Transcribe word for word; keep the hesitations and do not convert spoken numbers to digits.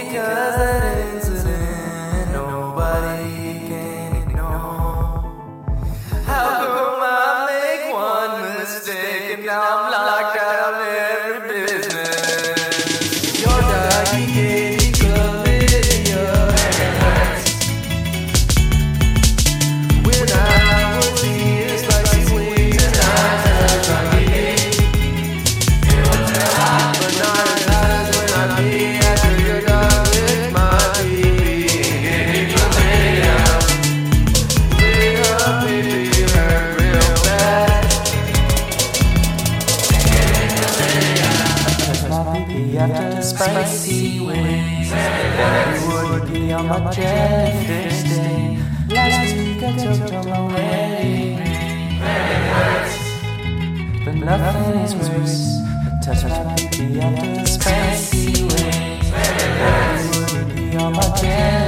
Because that incident nobody can ignore. How come I make one mistake and now I'm locked out of every business? Your doggy gave club video hands. When I was here, spicy wings and I tried to eat. But not as hot as when I be after your dog with my T V. Give me chlamydia. Real baby hurt real bad. Touch my pee after spicy wings. You would be on my jellyfish day. Last week I choked on my wedding ring. But nothing is worse than touch my pee after spicy wings. You would be on my jellyfish day.